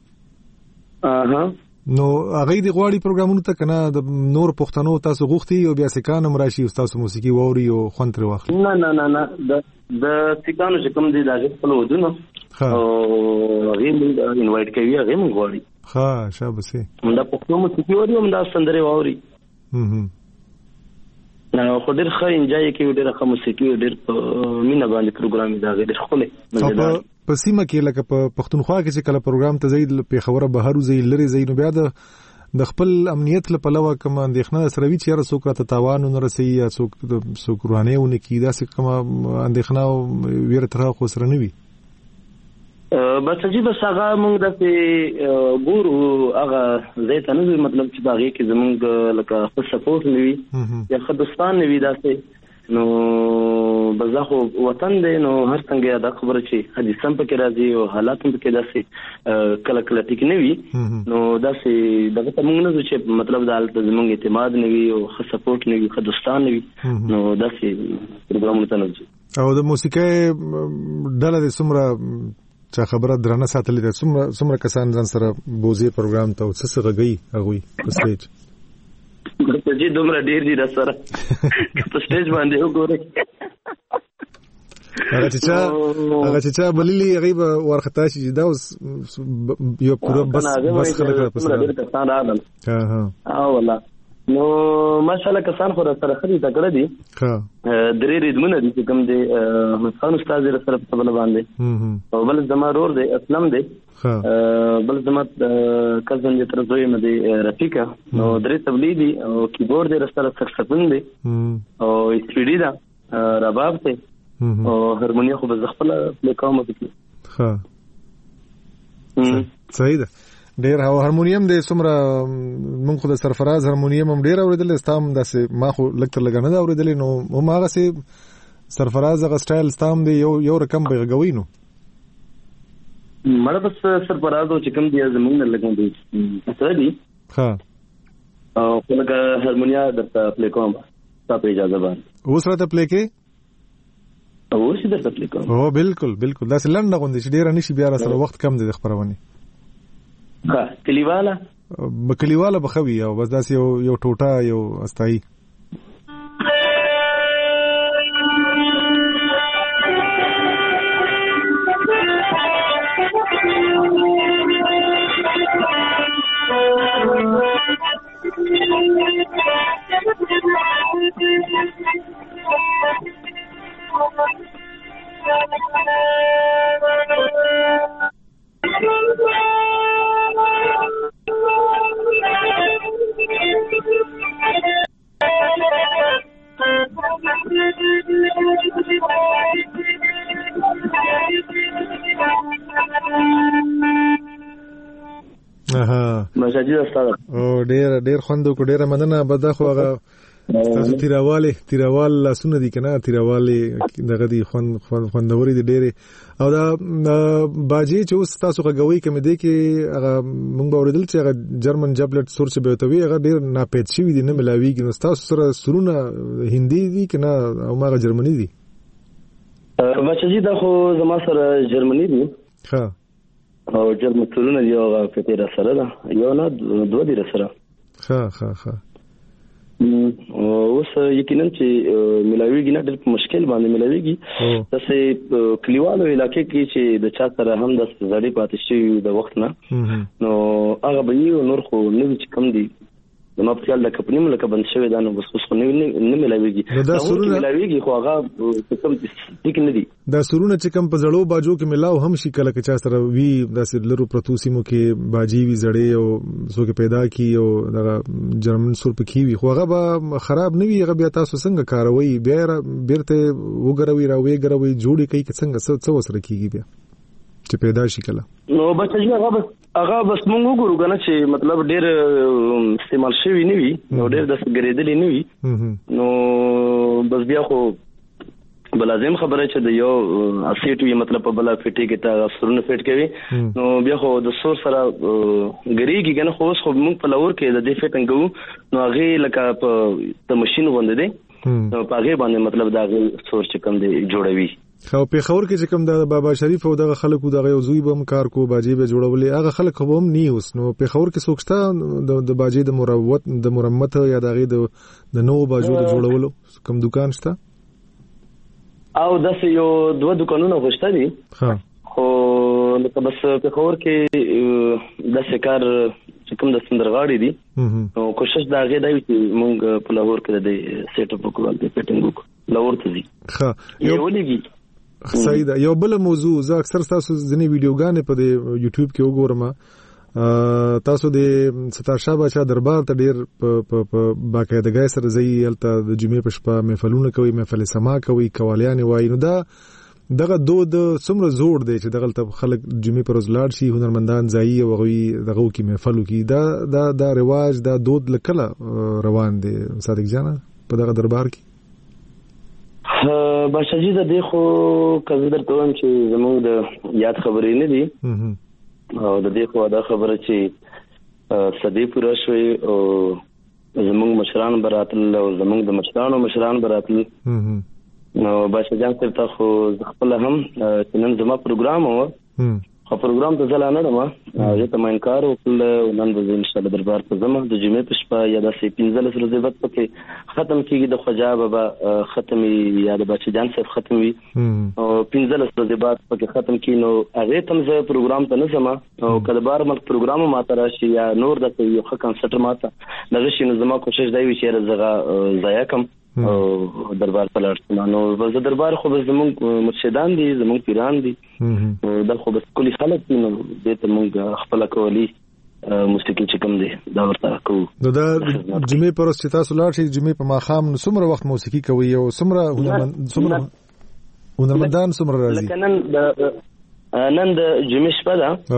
اها نو هغه دی غواړي پروګرامونه ته کنه د نور پښتنو تاسو غوښتي او بیا سکان هم راشي تاسو موسیقي ووري او خوند تر واخلي نه نه نه نه د د سکانو چې کوم دي دا په ودونه او هغه موږ انوایټ کوي هغه موږ غواړي ها شابسه دا پښتو موسیقي ووري هم دا سندره ووري هم نو خو ډېر ښه انجای کوي ډېر ښه موسیقي ډېر مینه باندې پروګرام دا ډېر خله په سیمه کې لکه په پښتونخوا کې چې کله پروګرام ته زید په خبره بهرو زی لري زی نو بیا د خپل امنیت لپاره کوم اندېښنه سره وی چې را څوک راته تاوان نه رسي یا څوک څوک روانهونه کې دا څه کوم اندېښنه ویره تر خو سره نه وي بس چې بس هغه موږ د ګورو هغه زه ته نه مطلب چې باغې کې زموږ لکه خپل سپورټ نوي یا خدستان نوي داسې نو بزاخو وطن دی نو هر څنګه دا خبره چې حدیثم پکې راځي او حالات هم پکې داسې کله کله ټیک نه وي نو داسې دغه ته موږ نه چې مطلب د حالت زموږ اعتماد نه وي او خ سپورټ نه وي خدستان نه وي نو داسې پروګرامونه ته نه او د موسیقي ډله د سمره چا خبره درنه ساتلې ده څومره څومره کسان ځان سره بوزي پروګرام ته څه څه غږی هغه په سټیج ګورته چې دومره ډیر دي سره په سټیج باندې وګورئ هغه چې چا هغه چې چا بللی غیب ورختا شي دا یو پوره بس بس خلک په سره ها ها ها والله نو ماشاءالله کسان خو سره خري تکړه دي ها درې ریدمونه دي چې کوم دي مسخان استاد سره په بل باندې او بل زما رور دی اسلام دی بل زما کزن دې تر زوی مې رفیقا نو درې تبلیغ دي او کیبورډ دې سره سکسفون دي او سپیډی دا رباب ته او هارمونیا خو به خپل پلی کوم پکې ها صحیح ده ډیر هارمونیم د سمره مونږ خو د سرفراز هارمونیم هم ډیر اوریدل استام داسې ما خو لکتر لګنه دا اوریدل نو هم هغه سي سرفراز هغه سټایل استام دی یو یو رقم به غوي نو مړه بس سرفراز او چکم دی زمونږ نه لګم دی څه دی ها او څنګه هارمونیا د پلی کوم تاسو اجازه باندې اوس راته پلی کې او اوس درته پلی کوم او بالکل بالکل دا سلنډه غوندي چې ډیر نشي بیا سره وخت کم دی د خبرونه ها کلیواله بکلیواله بخوي او بس داس یو یو ټوټه یو استای او ډیر ډیر خوندو کو ډیر مننه بده خو هغه تاسو تیراواله تیراوال لاسونه دي کنه تیراواله دغه دي خوند خوندوري دي ډیر او دا باجی چې اوس تاسو غوي کوم دي کې هغه مونږ اوریدل چې هغه جرمن جبلټ سورس به توي هغه ډیر ناپېد شوی دي نه ملاويږي نو تاسو سره سرونه هندي دي کنه او ماغه جرمني دي بچی دا خو زما سره جرمني دي ها او جرمن سرونه دی او په تیر سره دا یو نه دوه دي سره ها ها ها اوس یقینا چې ملاویږي نه ډېر مشکل باندې ملاویږي تاسو کلیوالو علاقې کې چې د چا سره هم د زړې پاتې شي د وخت نه نو هغه به یو نور خو نه چې کم دي د ما په خیال د کپنیم لکه بند شوی دا نو بس خو نه نه ملاویږي دا سرونه ملاویږي خو هغه کم ټیک نه دي دا سرونه چې کم په زړو باجو کې ملاو هم شي کله چې چا سره وی د لرو پروتوسیمو کې باجی وی زړې او سو کې پیدا کی او د جرمن سور په کی وی خو هغه به خراب نه وي هغه بیا تاسو څنګه کاروي بیا بیرته وګروي راوي ګروي جوړي کوي څنګه څه وسره کیږي بیا چې پیدا شي کله نو بچ هغه بس هغه بس موږ وګورو کنه چې مطلب ډېر استعمال شوی نه وي نو ډېر د ګریدلې نه وي نو بس بیا خو بل لازم خبره چې د یو اسیټ وی مطلب په بل فټي کې تا سرونه فټ کوي نو بیا خو د سور سره ګریږي کنه خو خو موږ په لور کې د دې فټنګو نو هغه لکه په د ماشين باندې دي نو په هغه باندې مطلب دا سور چې کوم دی جوړوي خو په خور کې چې کوم د بابا شریف او دغه خلکو دغه یو زوی بم کار کو باجی به جوړولې هغه خلک هم نی اوس نو په خور کې سوچتا د باجی د مروت د مرمت یا دغه د نو باجو د جوړولو کوم دکان شته او داس یو دوه دکانونه غوښته دي ها خو لکه بس په خور کې د سکار چې کوم د سندرغاړي دي نو کوشش دا غي دی چې مونږ په لاهور کې د سیټ اپ وکړو د فټینګ وکړو لاهور ته دي ها یو ولګي صحیح ده یو بل موضوع زه اکثر تاسو ځنی ویډیوګانې په یوټیوب کې وګورم تاسو د ستار شاه بچا دربار ته ډیر په باقاعدګۍ سره ځي هلته د جمعې په شپه محفلونه کوي محفل سما کوي قوالیان وایي نو دا دغه دود څومره زوړ دی چې دغه ته خلک جمعې پر ورځ لاړ شي هنرمندان ځایي او غوي دغه کې محفل کوي دا دا دا رواج دا دود لکله روان دی صادق جان په دغه دربار کې باشاجي د دې خو کزه درته وایم چې زموږ د یاد خبرې نه دي او د دې خو دا خبره چې صدې پوره شوي او زموږ مشران براتل او زموږ د مشرانو مشران براتل نو باشاجان ترته خو خپل هم چې نن زما پروګرام و خو پروګرام ته ځل نه ما زه ته مې انکار وکړ نن د ان شاء الله دربار ته زما د جمعې په شپه یا د سي پنځل سره زیات پکې ختم کیږي د خواجه بابا ختمي یا د بچجان صاحب ختمي او پنځل سره زیات پکې ختم کی نو هغه تم زه پروګرام ته نه زما او کله بار مل پروګرام ماته راشي یا نور د یو ښه کنسرت ماته دغه شي نو زما کوشش دی چې زغه ضایع کم او دربار په لړ نو بس دربار خو بس زموږ مرشدان دي زموږ پیران دي دا خو بس کلی خلک دي نو دې ته موږ خپل کولی موسیقي چې کوم دي دا ورته کوو نو دا جمعې پر ورځ چې تاسو لاړ شئ جمعې په ماښام نو څومره وخت موسیقي کوي او څومره څومره هنرمندان څومره راځي لکه نن د نن د جمعې شپه ده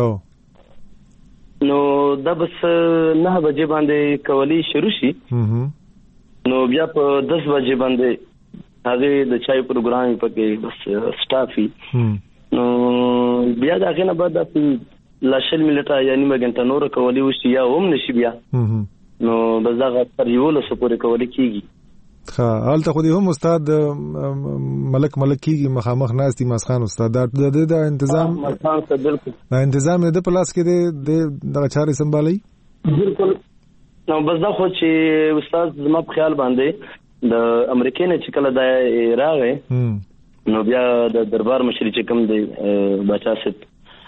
او نو دا بس نه بجې باندې کولی شروع شي نو بیا په دس بجې باندې هغه د چای پروګرام پکې بس سټافي نو بیا دا غنه بعد د لاشل ملتا یعنی مګنټ نور کولی وشي یا هم نشي بیا نو بس دا تر یو له سپورې کولی کیږي ها حالت خو دې هم استاد ملک ملک کیږي مخامخ ناس دي مسخان استاد دا د تنظیم مسخان ته بالکل دا تنظیم د پلاس کې د دغه چاري سمبالي بالکل نو بس دا خو چې استاد زما په خیال باندې د امریکای نه چې کله دا راغی نو بیا د دربار مشر چې کوم دی بچا ست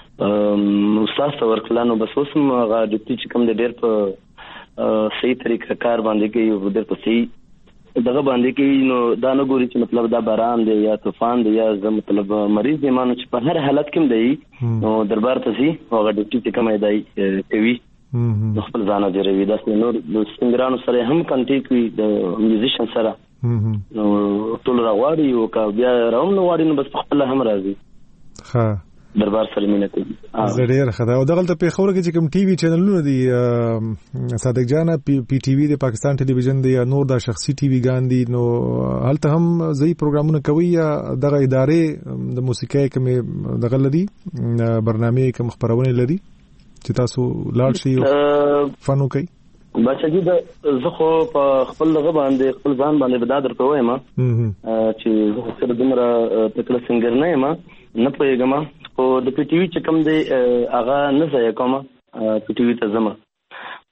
استاد ته ورکلانو بس اوس هغه د چې کوم دی ډېر په صحیح طریقه کار باندې کوي او ډېر په صحیح دغه باندې کوي نو دا نه ګوري چې مطلب دا باران دی یا طوفان دی یا زه مطلب مریض دی مانو چې په هر حالت کې دی نو دربار ته سي هغه د چې کوم دی کوي د خپل ځان جوړوي دا نور د سنگرانو سره هم کنټیکټ وي د میوزیشن سره نو ټول راوړي او کا بیا راوم نو واړي نو بس خپل هم راځي ها دربار سره مینه کوي زړه خدا او دغه ته په خبره کې چې کوم ټي وي چینلونه دي صادق جان پی ټي وي د پاکستان ټلویزیون دی یا نور د شخصي ټي وي ګان دي نو هلته هم ځای پروګرامونه کوي یا دغه ادارې د موسیقۍ کومه دغه لري برنامه کوم خبرونه لري چې تاسو لاړ شئ فنو کوي بچی د زه خو په خپل لغه باندې خپل ځان باندې بدادر کوم ما چې زه سره دمره تکل سنگر نه ما نه پېګم او د پی ټي وي چې کوم دی هغه نه ځای کوم پی ټي وي ته زما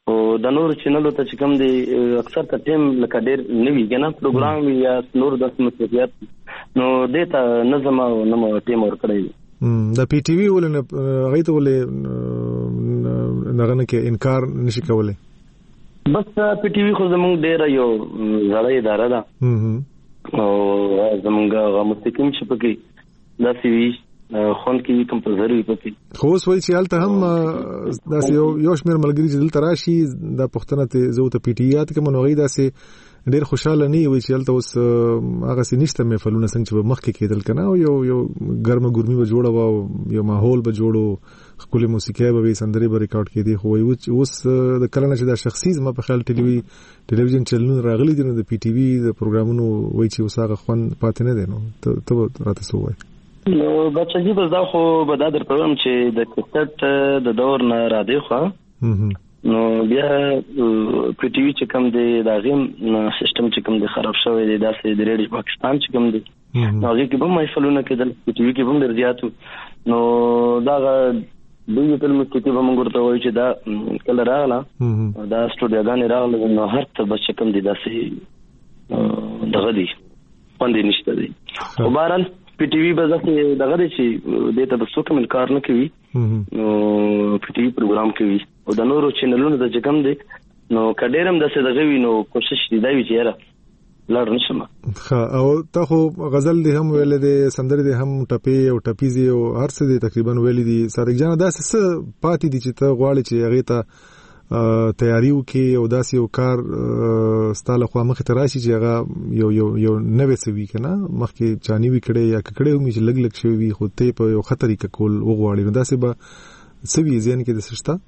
او د نور چینلو ته چې کوم دی اکثر ته ټیم لکه ډیر نوی کنه پروګرام یا نور د مسؤلیت نو دیتا نظم او نو ټیم ور کړی د پی ټی وی ولنه غیته ولې نغنه کې انکار نشي کولای بس پی ټی وی خو زمونږ ډیر یو زړه اداره ده او زمونږ غو مستقیم چې پکې دا سی خون کې کمپوزر وي پکې خو اوس وایي چې هلته هم داسې یو یو شمېر ملګري چې دلته راشي دا پوښتنه ته زه ورته پی ټي وي یاد کړم نو هغوی داسې ډېر خوشحاله نه وي چې هلته اوس هغسې نشته محفلونه څنګه چې به مخکې کېدل که نه او یو یو ګرمه ګرمي به جوړه وه او یو ماحول به جوړ و ښکلې موسیقۍ به وي سندرې به ریکارډ کېدې خو وایي اوس د کله نه چې دا شخصي زما په خیال ټلوي ټلویزیون چینلونه راغلي دي نو د پی ټي وي د پروګرامونو وایي چې اوس هغه خوند پاتې نه دی نو ته به راته څه ووایې نو بچه جی بس دا خو به دا در پروګرام چې د کیسټ د دور نه را دی خو نو بیا پی ټی وی چې کوم دی دا غیم سیستم چې کوم دی خراب شوی دی داسې د ریډیو پاکستان چې کوم دی نو هغه کې به محفلونه کېدل پی ټی وی کې هم ډېر زیاتو نو دا دوی په موسیقي به موږ ورته وایو چې دا کله راغله دا سټوډیوګانې راغله نو هر څه به چې کوم دی داسې دغه دی خوندې نشته دی خو بهرحال پی ټی وی به ځکه دغه دی چې دې ته به څوک هم انکار نه کوي نو پی ټی وی پروګرام کوي او د نورو چینلونو د چې کوم دی نو که ډېر هم داسې دغه وي نو کوشش دی دا وي چې یاره لاړ نشم ښه او ته خو غزل دی هم ویلی دی سندرې دی هم ټپې او ټپیزې او هر څه دی تقریبا ویلی دي صادق جانه داسې څه پاتې دي چې ته غواړې چې هغې ته تیاری وکړي او داسې یو کار ستا له خوا مخې ته راشي چې هغه یو یو یو نوی څه وي که نه مخکې چاني وي کړی یا که کړی هم چې لږ لږ شوي وي خو ته یې په یو ښه طریقه کول وغواړې نو داسې به څه وي ذهن کې داسې شته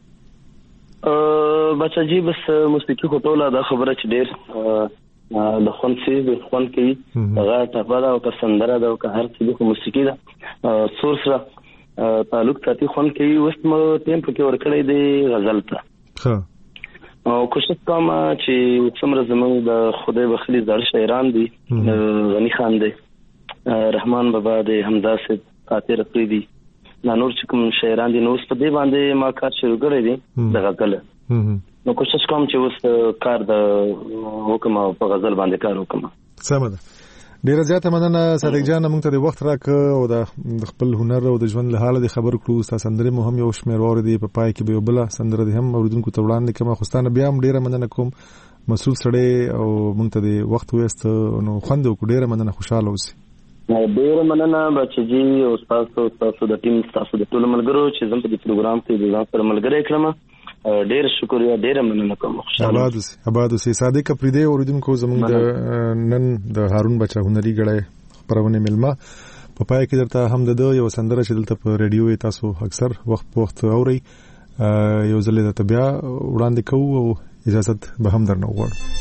بچه جی بس موسیقي خو ټوله دا خبره چې ډېر د خوند څیز د خوند کوي هغه ټپه ده او که سندره ده او که هر څه دي خو موسیقي ده سور سره تعلق ساتي خوند کوي اوس مو ټیم پکې ورکړی دی غزل ته او کوشش کوم چې څومره زموږ د خدای بخلي زاړه شاعران دي غني خان دی رحمان بابا دی حمزه صاحب خاطر افریدي دا نور چې کوم شاعران دي نو اوس په دې باندې ما کار شروع کړی دی د غزل نو کوشش کوم چې اوس کار د حکم په غزل باندې کار وکړم سمه ده ډیره زیاته مننه صادق جان موږ ته د وخت راکړ او د خپل هنر او د ژوند له حاله د خبر کړو ستا سندرې مو هم یو شمېر واورېدې په پای کې به یو بله سندره دې هم اورېدونکو ته وړاندې کړم خو ستانه بیا هم ډیره مننه کوم مسؤل سړی او موږ ته د وخت ویسته نو خوند وکړو ډیره مننه خوشحاله اوسئ ډیره مننه بچه جي او ستاسو ستاسو د ټیم ستاسو د ټولو ملګرو چې زه په دې پروګرام کې د ځان سره ملګری کړم ډیر شکریہ ډیر مننه کوم آباد اوسئ آباد اوسئ صادق افریدی اوریدونکو زموږ د نن د هارون بچا هنري غړی خپرونه ملما په پای کې درته هم د یو سندره چې دلته په ریډیو تاسو اکثر وخت په وخت اورئ یو ځل درته بیا وړاندې کوو او اجازه به هم درنه وغواړو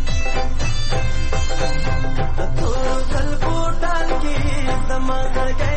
the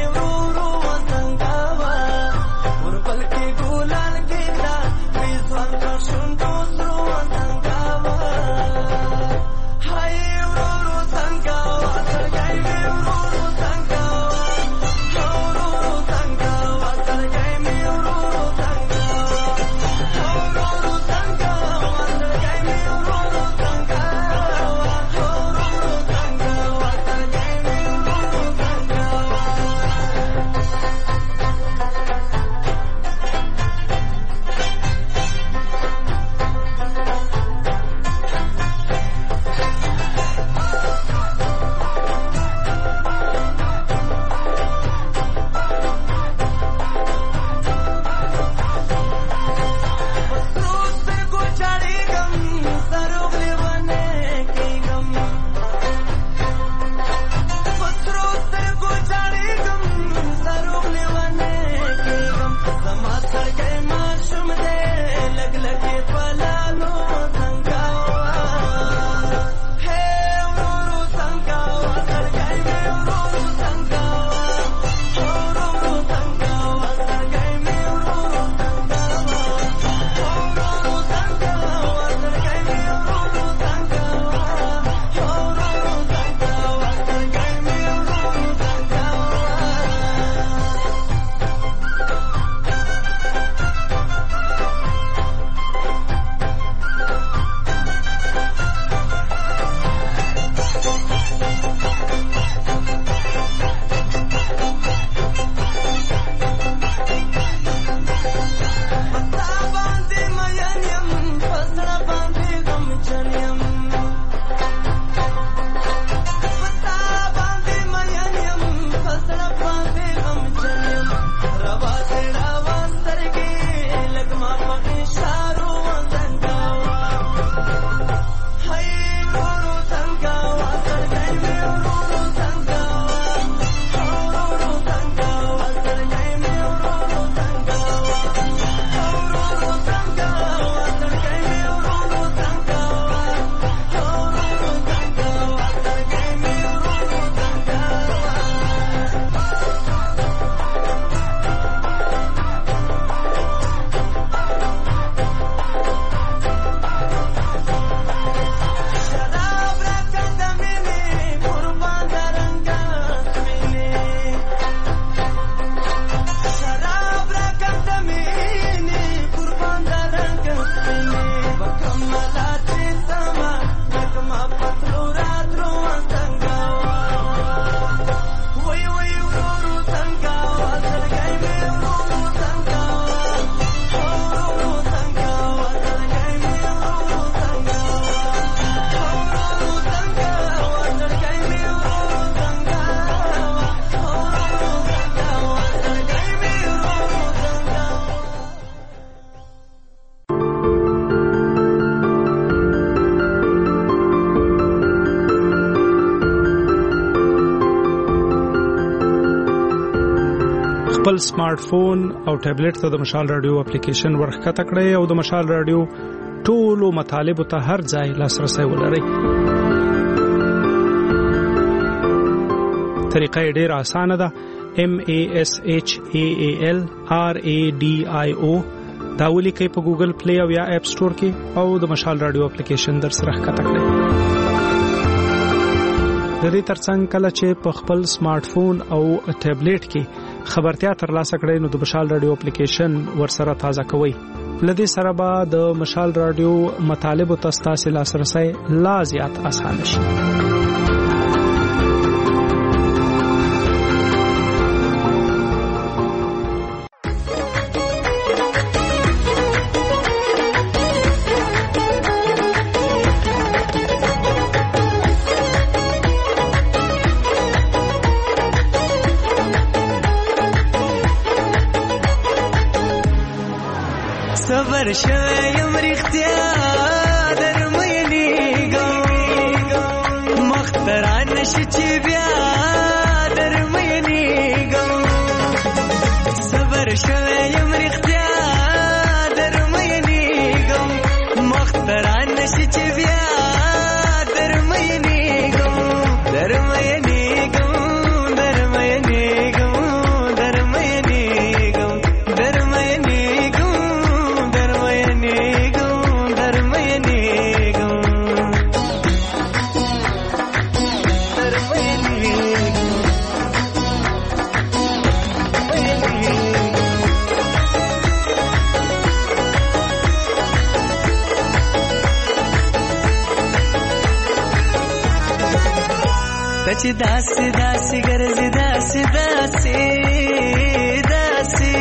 خپل سمارټ فون او ټابلیټ ته د مشال رادیو اپلیکیشن ورخکته کړئ او د مشال رادیو ټولو مطالب ته هر ځای لاسرسي ولرئ. طریقه ډیره اسانه ده. M A S H A A L R A D I O دا ولیکئ په ګوګل پلی او یا اپ سٹور کې او د مشال رادیو اپلیکیشن در سره ښکته کړئ. د دې ترڅنګ کله چې په خپل سمارټ فون او ټابلیټ کې خبرتیا ترلاسه کړئ نو د مشال رادیو اپلیکیشن ورسره تازه کوئ. لدې سره به د مشال رادیو مطالب او تاسو لاسرسي لا زیات اسانه شي. صبر شویم رختیا درمینیگم مختران نشی چی بیا درمینیگم صبر شویم رختیا درمینیگم مختران نشی چی بیا درمینیگم درمینیگم درمینیگم درمینیگم درمینیگم چې داسې داسې ګرځي داسې داسې داسې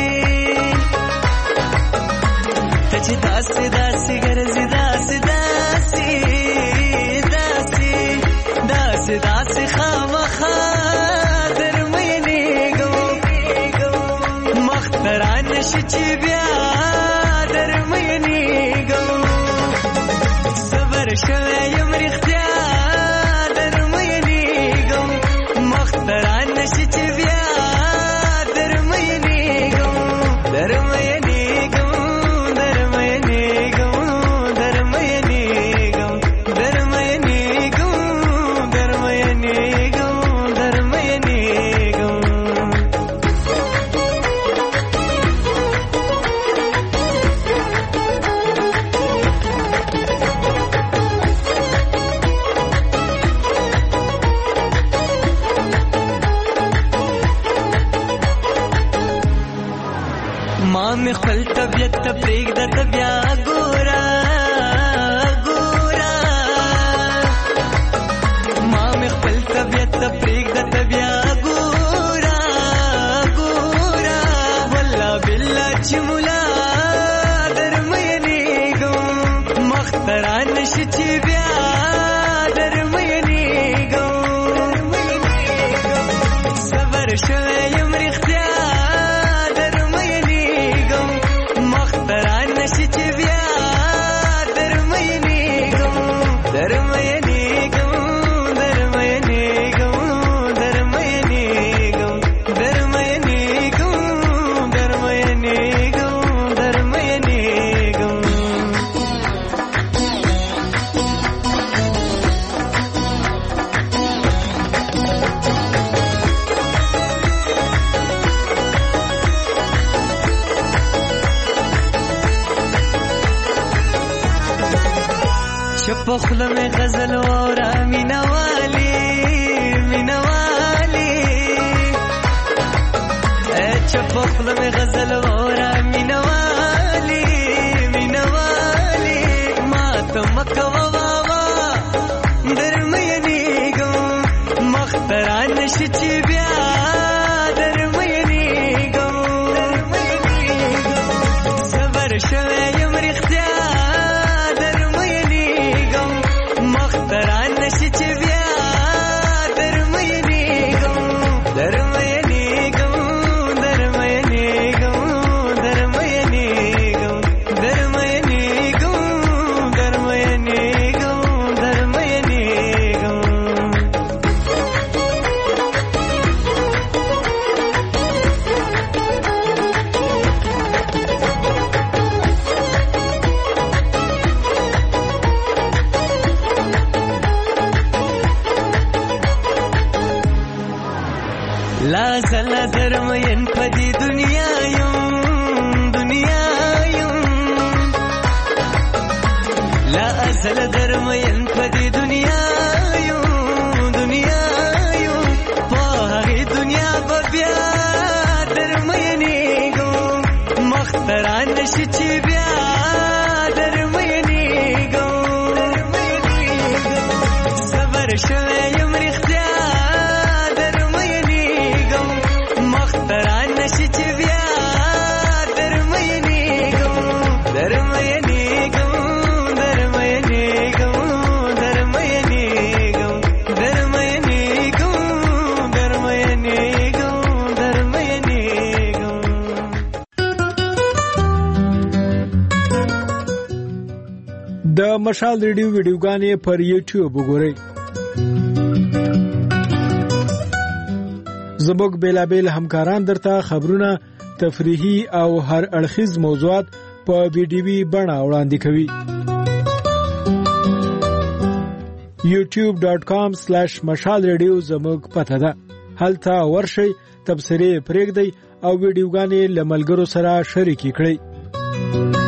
ته چې داسې داسې ګرځي داسې داسې داسې داسې داسې خامخا درمینېږم مختران نشي چې بیا درمینېږم صبر شوی یم رښتیا دران نشي چې بیا درمینېږم درمینېږم درمینېږم درمینېږم درمینېږم درمینېږم درمینېږم ما می خپل طبیعت ته پرېږده ته بیا ګوره ګوره ما می خپل طبیعت ته پرېږده ته بیا ګوره ګوره والله بالله چې ملا درمینېږم مختران نشي چې بیا درمینېږم صبر شوی یم رښتیا دران نشي چې بیا درمینېږم درمینېږم درمینېږم درمینېږم درمینېږم درمینېږم درمینېږم پخله میں غزل وورا مینوالی مینوالی اچھا پخله میں غزل وورا مینوالی مینوالی ما تو مکوا بابا درمینېږم مختران نشي چې بیا درمینېږم صبر شوی یم رښتیا دران نشي چې بیا درمینېږم درمینېږم درمینېږم درمینېږم درمینېږم درمینېږم درمینېږم لا زل درمین پدی دنیا یم دنیا یم لا ازل درمین پدی دنیا یم دنیا یم په هغه دنیا به بیا درمینېږم مختران نشي چې بیا شوی یم رښتیا درمینېږم مختران نشي چې بیا درمینېږم درمینېږم درمینېږم درمینېږم درمینېږم درمینېږم درمینېږم. د مشال ریډیو ویډیوګانې پر یوټیوب وګورئ. زموږ بیلابیل همکاران درته خبرونه، تفریحي او هر اړخیز موضوعات په ویډیوي بڼه وړاندې کوي. یوټیوب ډاٹ کام سلیش مشال ریډیو زموږ پته ده. هلته ورشئ، تبصرې پرېږدئ او ویډیوګانې له ملګرو سره شریکې کړئ.